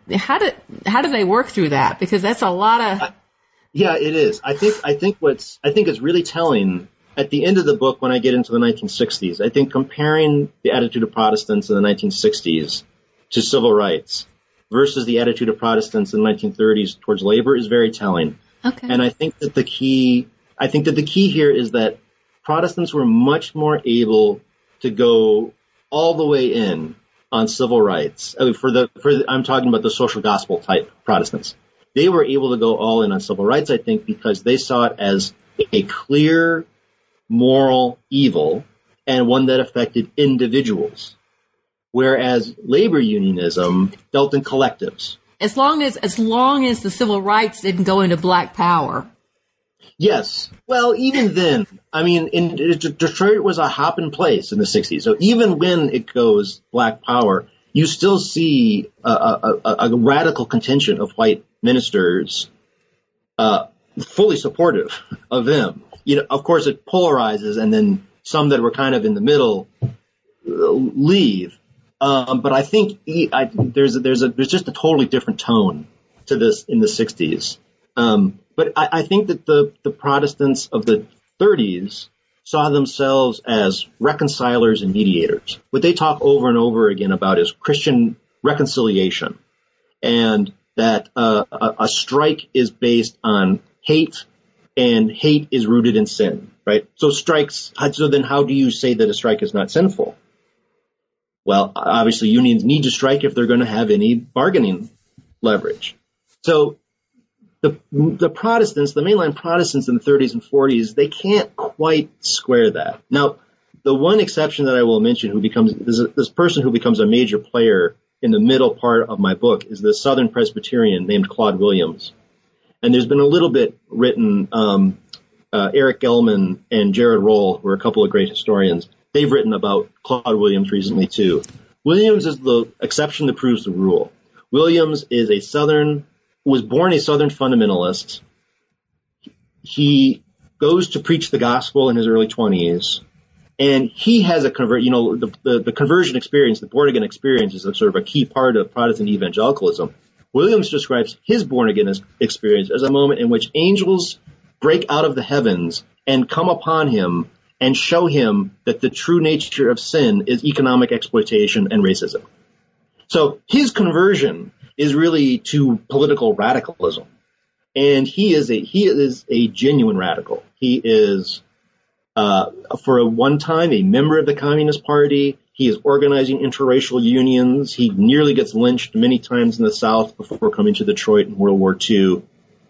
how do how do they work through that? Because that's a lot of. Uh, yeah, it is. I think I think what's I think is really telling at the end of the book when I get into the nineteen sixties. I think comparing the attitude of Protestants in the nineteen sixties to civil rights versus the attitude of Protestants in the nineteen thirties towards labor is very telling. Okay. And I think that the key I think that the key here is that Protestants were much more able to go all the way in on civil rights. I mean, for the, for the, I'm talking about the social gospel type Protestants. They were able to go all in on civil rights, I think, because they saw it as a clear moral evil and one that affected individuals. Whereas labor unionism dealt in collectives. As long as, as long as the civil rights didn't go into black power. Yes. Well, even then, I mean, in, Detroit was a hopping place in the sixties. So even when it goes black power, you still see a, a, a, a radical contention of white ministers uh, fully supportive of them. You know, of course, it polarizes, and then some that were kind of in the middle leave. Um, but I think he, I, there's a, there's a there's just a totally different tone to this in the sixties. Um, but I, I think that the, the Protestants of the thirties saw themselves as reconcilers and mediators. What they talk over and over again about is Christian reconciliation, and that uh, a, a strike is based on hate, and hate is rooted in sin, right? So strikes. So then, how do you say that a strike is not sinful? Well, obviously, unions need to strike if they're going to have any bargaining leverage. So the the Protestants, the mainline Protestants in the thirties and forties, they can't quite square that. Now, the one exception that I will mention, who becomes this, this person who becomes a major player in the middle part of my book, is the Southern Presbyterian named Claude Williams. And there's been a little bit written. Um, uh, Eric Gelman and Jared Roll, who are a couple of great historians. They've written about Claude Williams recently, too. Williams is the exception that proves the rule. Williams is a Southern, was born a Southern fundamentalist. He goes to preach the gospel in his early twenties, and he has a convert, you know, the, the, the conversion experience, the born again experience is a sort of a key part of Protestant evangelicalism. Williams describes his born again experience as a moment in which angels break out of the heavens and come upon him and show him that the true nature of sin is economic exploitation and racism. So his conversion is really to political radicalism. And he is a, he is a genuine radical. He is, uh, for a one time, a member of the Communist Party. He is organizing interracial unions. He nearly gets lynched many times in the South before coming to Detroit in World War Two.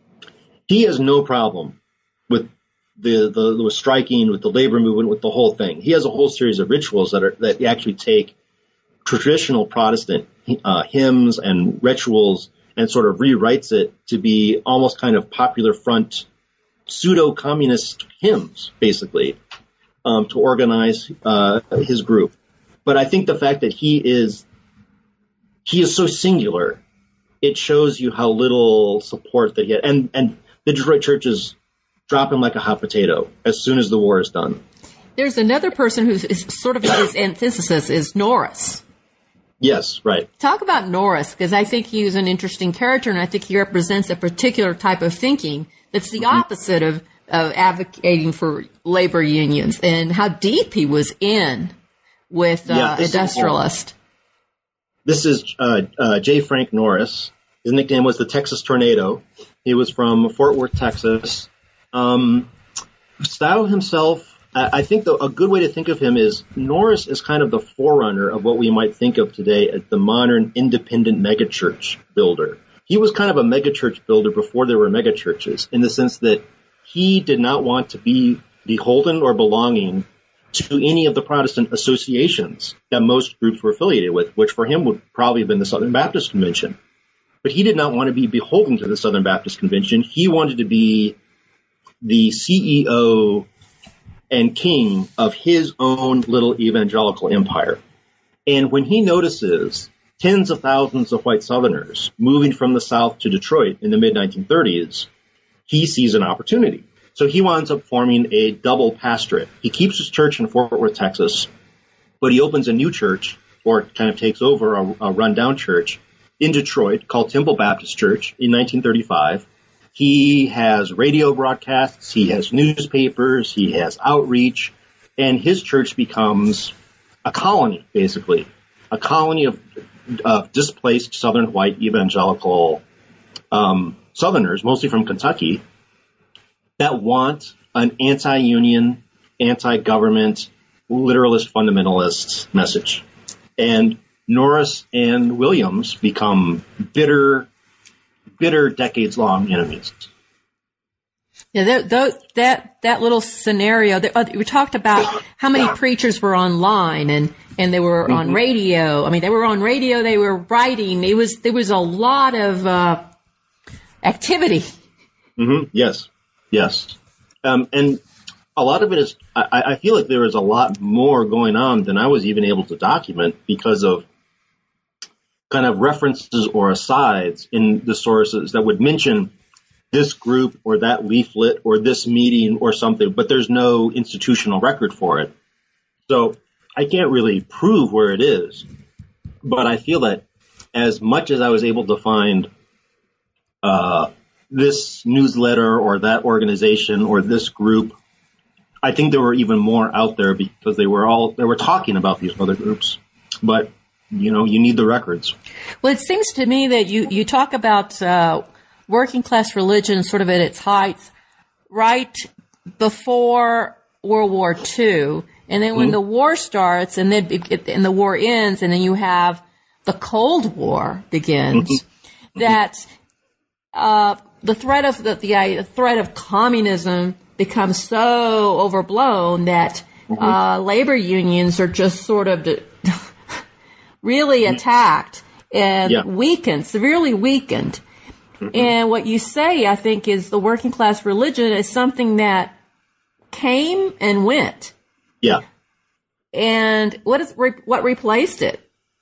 He has no problem with The, the the striking, with the labor movement, with the whole thing. He has a whole series of rituals that are that actually take traditional Protestant uh, hymns and rituals and sort of rewrites it to be almost kind of Popular Front pseudo-communist hymns, basically, um, to organize uh, his group. But I think the fact that he is he is so singular, it shows you how little support that he had. And and the Detroit churches drop him like a hot potato as soon as the war is done. There's another person who's is sort of his antithesis is Norris. Yes, right. Talk about Norris, because I think he's an interesting character, and I think he represents a particular type of thinking that's the mm-hmm. opposite of, of advocating for labor unions, and how deep he was in with uh, yeah, industrialists. Is, this is uh, uh, J. Frank Norris. His nickname was the Texas Tornado. He was from Fort Worth, Texas. Um, Style himself, I think the, a good way to think of him is Norris is kind of the forerunner of what we might think of today as the modern independent megachurch builder. He was kind of a megachurch builder before there were megachurches, in the sense that he did not want to be beholden or belonging to any of the Protestant associations that most groups were affiliated with, which for him would probably have been the Southern Baptist Convention. But he did not want to be beholden to the Southern Baptist Convention. He wanted to be the C E O and king of his own little evangelical empire. And when he notices tens of thousands of white Southerners moving from the South to Detroit in the mid nineteen thirties, he sees an opportunity. So he winds up forming a double pastorate. He keeps his church in Fort Worth, Texas, but he opens a new church, or kind of takes over a, a rundown church, in Detroit called Temple Baptist Church in nineteen thirty-five. He has radio broadcasts, he has newspapers, he has outreach, and his church becomes a colony, basically, a colony of, of displaced Southern white evangelical um, Southerners, mostly from Kentucky, that want an anti-union, anti-government, literalist fundamentalist message. And Norris and Williams become bitter, bitter, decades-long enemies. Yeah, that that that, that little scenario. That, uh, we talked about how many preachers were online and and they were on mm-hmm. radio. I mean, they were on radio. They were writing. It was there was a lot of uh, activity. Mm-hmm. Yes, yes, um, and a lot of it is. I, I feel like there is a lot more going on than I was even able to document because of kind of references or asides in the sources that would mention this group or that leaflet or this meeting or something, but there's no institutional record for it. So I can't really prove where it is, but I feel that as much as I was able to find uh, this newsletter or that organization or this group, I think there were even more out there because they were all, they were talking about these other groups, but you know, you need the records. Well, it seems to me that you, you talk about, uh, working class religion sort of at its height right before World War Two. And then when mm-hmm. the war starts and then it, and the war ends and then you have the Cold War begins, mm-hmm. that, uh, the threat of the, the, uh, the threat of communism becomes so overblown that, mm-hmm. uh, labor unions are just sort of the, really attacked and yeah. weakened, severely weakened. Mm-hmm. And what you say, I think, is the working class religion is something that came and went. Yeah. And what is re- what replaced it?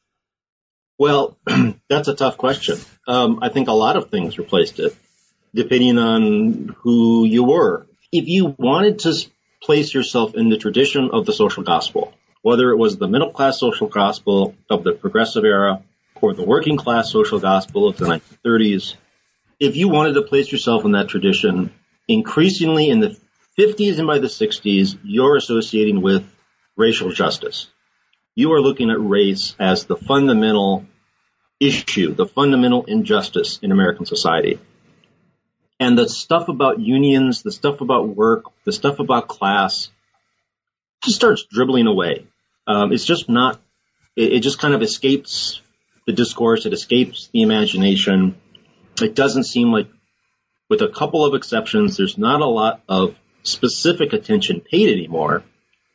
Well, that's a tough question. Um, I think a lot of things replaced it, depending on who you were. If you wanted to place yourself in the tradition of the social gospel, whether it was the middle-class social gospel of the progressive era or the working-class social gospel of the nineteen thirties, if you wanted to place yourself in that tradition, increasingly in the fifties and by the sixties, you're associating with racial justice. You are looking at race as the fundamental issue, the fundamental injustice in American society. And the stuff about unions, the stuff about work, the stuff about class just starts dribbling away. Um, it's just not, it, it just kind of escapes the discourse. It escapes the imagination. It doesn't seem like, with a couple of exceptions, there's not a lot of specific attention paid anymore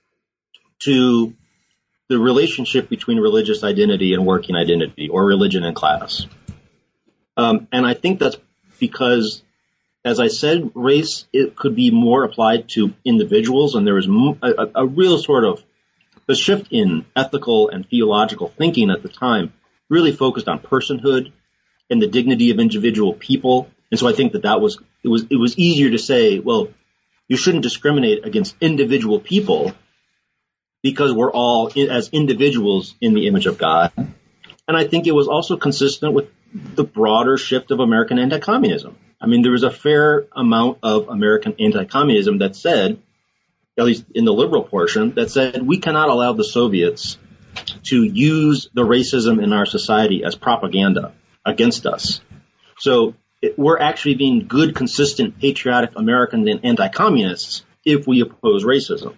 to the relationship between religious identity and working identity, or religion and class. Um, and I think that's because, as I said, race, it could be more applied to individuals, and there was a, a real sort of the shift in ethical and theological thinking at the time really focused on personhood and the dignity of individual people. And so I think that that was, it was, it was easier to say, well, you shouldn't discriminate against individual people because we're all in, as individuals in the image of God. And I think it was also consistent with the broader shift of American anti-communism. I mean, there was a fair amount of American anti-communism that said, at least in the liberal portion, that said we cannot allow the Soviets to use the racism in our society as propaganda against us. So it, we're actually being good, consistent, patriotic Americans and anti-communists if we oppose racism.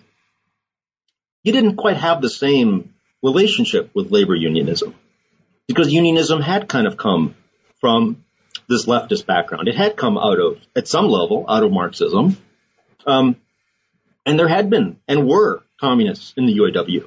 You didn't quite have the same relationship with labor unionism because unionism had kind of come from this leftist background. It had come out of, at some level, out of Marxism. Um, and there had been and were communists in the U A W.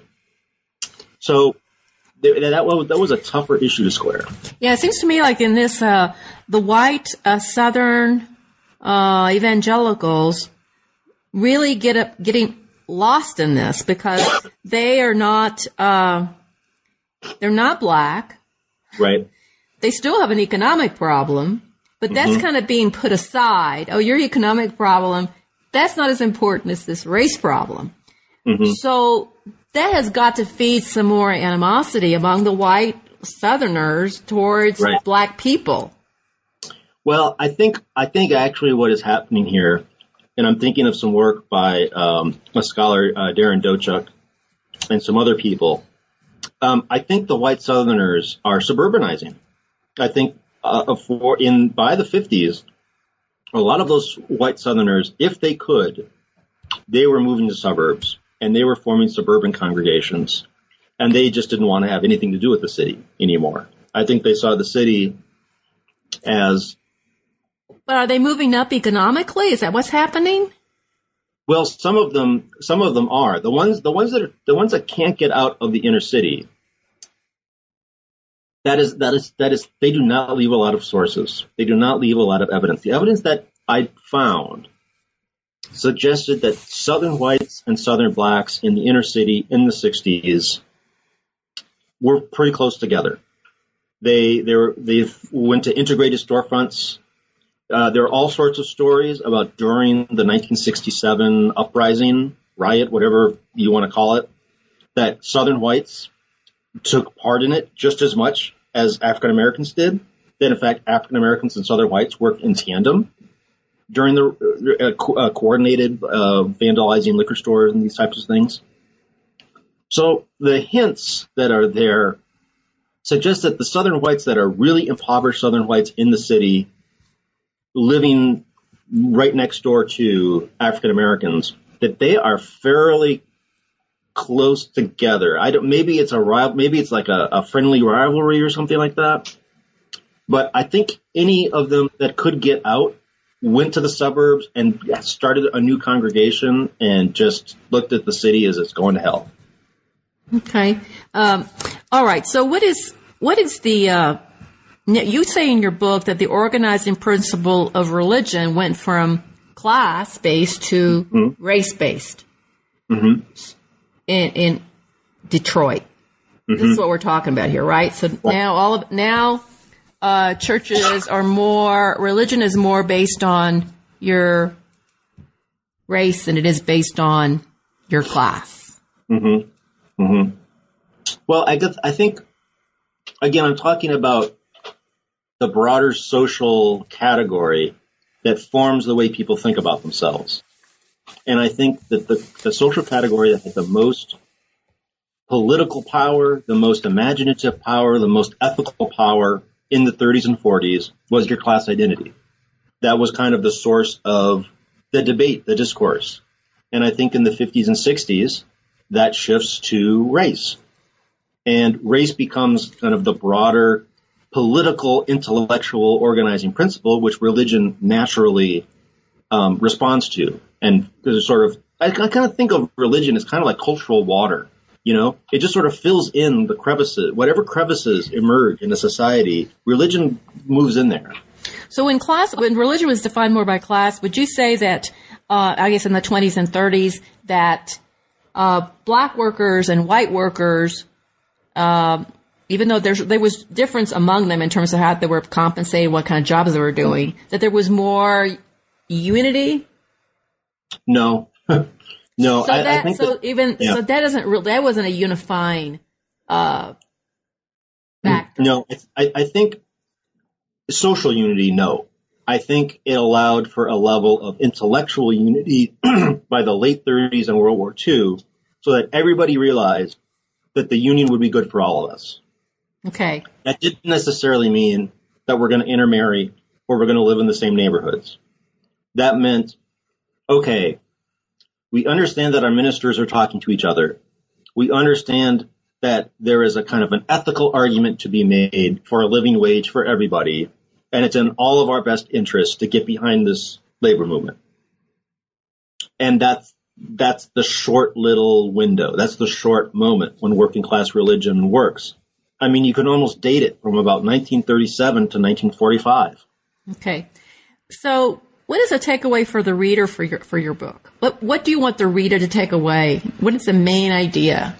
So th- that was, that was a tougher issue to square. Yeah, it seems to me like in this, uh, the white uh, Southern uh, evangelicals really get up, getting lost in this because they are not, uh, they're not black. Right. They still have an economic problem, but that's mm-hmm. kind of being put aside. Oh, your economic problem, that's not as important as this race problem. Mm-hmm. So that has got to feed some more animosity among the white Southerners towards right. black people? Well, I think I think actually what is happening here, and I'm thinking of some work by um, a scholar, uh, Darren Dochuk, and some other people. Um, I think the white Southerners are suburbanizing. I think uh, for in by the fifties, a lot of those white Southerners, if they could, they were moving to suburbs and they were forming suburban congregations, and they just didn't want to have anything to do with the city anymore. I think they saw the city as. But are they moving up economically? Is that what's happening? Well, some of them, some of them are the ones, the ones that are, the ones that can't get out of the inner city. That is, that is, that is, they do not leave a lot of sources. They do not leave a lot of evidence. The evidence that I found suggested that Southern whites and Southern blacks in the inner city in the sixties were pretty close together. They, they were, they went to integrated storefronts. Uh, there are all sorts of stories about during the nineteen sixty-seven uprising, riot, whatever you want to call it, that Southern whites took part in it just as much as African Americans did. That, in fact, African Americans and Southern whites worked in tandem during the uh, co- uh, coordinated uh, vandalizing liquor stores and these types of things. So the hints that are there suggest that the Southern whites that are really impoverished Southern whites in the city living right next door to African Americans, that they are fairly close together. I don't, maybe it's a rival, maybe it's like a, a friendly rivalry or something like that. But I think any of them that could get out went to the suburbs and started a new congregation and just looked at the city as it's going to hell. Okay. Um, all right. So what is, what is the, uh, you say in your book that the organizing principle of religion went from class-based to mm-hmm. race-based mm-hmm. in, in Detroit. Mm-hmm. This is what we're talking about here, right? So now all of now uh, churches are more, religion is more based on your race than it is based on your class. Mm-hmm. Mm-hmm. Well, I guess I think again I'm talking about the broader social category that forms the way people think about themselves. And I think that the, the social category that had the most political power, the most imaginative power, the most ethical power in the thirties and forties was your class identity. That was kind of the source of the debate, the discourse. And I think in the fifties and sixties, that shifts to race. And race becomes kind of the broader political, intellectual organizing principle, which religion naturally um, responds to. And there's sort of, I, I kind of think of religion as kind of like cultural water. You know, it just sort of fills in the crevices, whatever crevices emerge in a society, religion moves in there. So when class, when religion was defined more by class, would you say that, uh, I guess in the twenties and thirties, that uh, black workers and white workers, um, even though there's, there was difference among them in terms of how they were compensated, what kind of jobs they were doing, that there was more unity? No, no. So I, that, I think so that, even, yeah. so that doesn't really, that wasn't a unifying, uh, factor. No, I, I think social unity, no. I think it allowed for a level of intellectual unity by the late thirties and World War Two, so that everybody realized that the union would be good for all of us. Okay. That didn't necessarily mean that we're going to intermarry or we're going to live in the same neighborhoods. That meant, okay, we understand that our ministers are talking to each other. We understand that there is a kind of an ethical argument to be made for a living wage for everybody, and it's in all of our best interests to get behind this labor movement. And that's That's the short little window. That's the short moment when working class religion works. I mean, you can almost date it from about nineteen thirty-seven to nineteen forty-five. Okay. So what is a takeaway for the reader for your, for your book? What, what do you want the reader to take away? What is the main idea?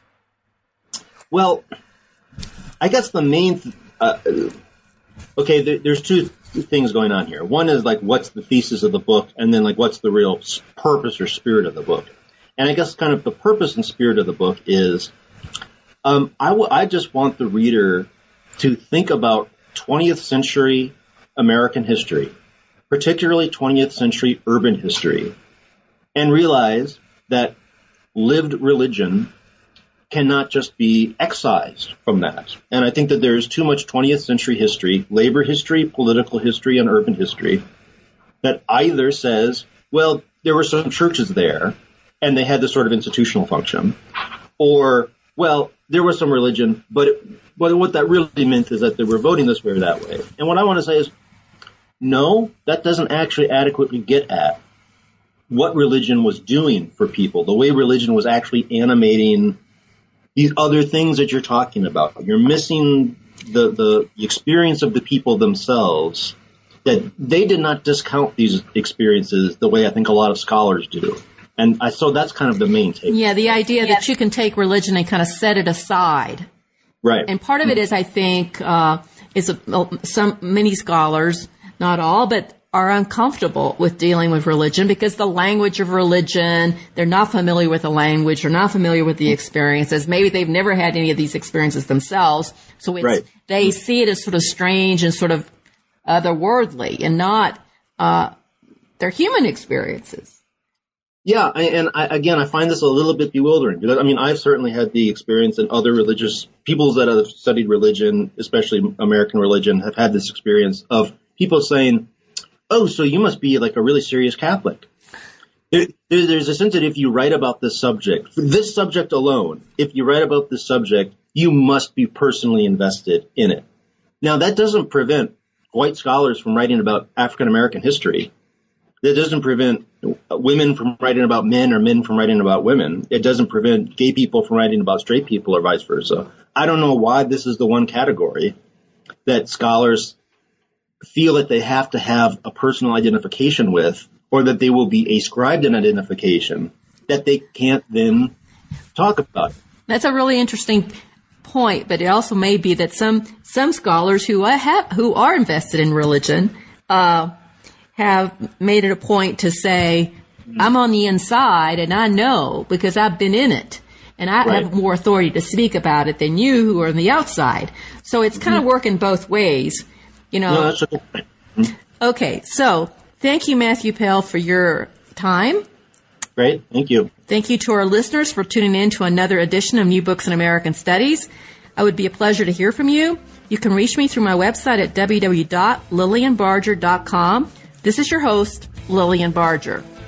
Well, I guess the main, th- uh, okay, there, there's two things going on here. One is like, what's the thesis of the book? And then like, what's the real purpose or spirit of the book? And I guess kind of the purpose and spirit of the book is Um, I, w- I just want the reader to think about twentieth century American history, particularly twentieth century urban history, and realize that lived religion cannot just be excised from that. And I think that there's too much twentieth century history, labor history, political history, and urban history that either says, well, there were some churches there and they had this sort of institutional function, or, well, there was some religion, but, it, but what that really meant is that they were voting this way or that way. And what I want to say is, no, that doesn't actually adequately get at what religion was doing for people, the way religion was actually animating these other things that you're talking about. You're missing the, the experience of the people themselves, that they did not discount these experiences the way I think a lot of scholars do. And I, so that's kind of the main take. Yeah, the idea that you can take religion and kind of set it aside. Right. And part of it is, I think, uh, is a, some many scholars, not all, but are uncomfortable with dealing with religion because the language of religion, they're not familiar with the language, they're not familiar with the experiences. Maybe they've never had any of these experiences themselves. So it's, right. they see it as sort of strange and sort of otherworldly and not, uh, their human experiences. Yeah, and I, again, I find this a little bit bewildering because, I mean, I've certainly had the experience, and other religious peoples that have studied religion, especially American religion, have had this experience of people saying, oh, so you must be like a really serious Catholic. There, there's a sense that if you write about this subject, for this subject alone, if you write about this subject, you must be personally invested in it. Now, that doesn't prevent white scholars from writing about African American history. That doesn't prevent women from writing about men or men from writing about women. It doesn't prevent gay people from writing about straight people or vice versa. I don't know why this is the one category that scholars feel that they have to have a personal identification with, or that they will be ascribed an identification that they can't then talk about. That's a really interesting point, but it also may be that some some scholars who have who are invested in religion uh have made it a point to say, I'm on the inside and I know because I've been in it and I right. have more authority to speak about it than you who are on the outside. So it's kind mm-hmm. of working both ways, you know. No, that's okay. Mm-hmm. Okay, so thank you, Matthew Pell, for your time. Great, thank you. Thank you to our listeners for tuning in to another edition of New Books in American Studies. It would be a pleasure to hear from you. You can reach me through my website at w w w dot lillian barger dot com. This is your host, Lillian Barger.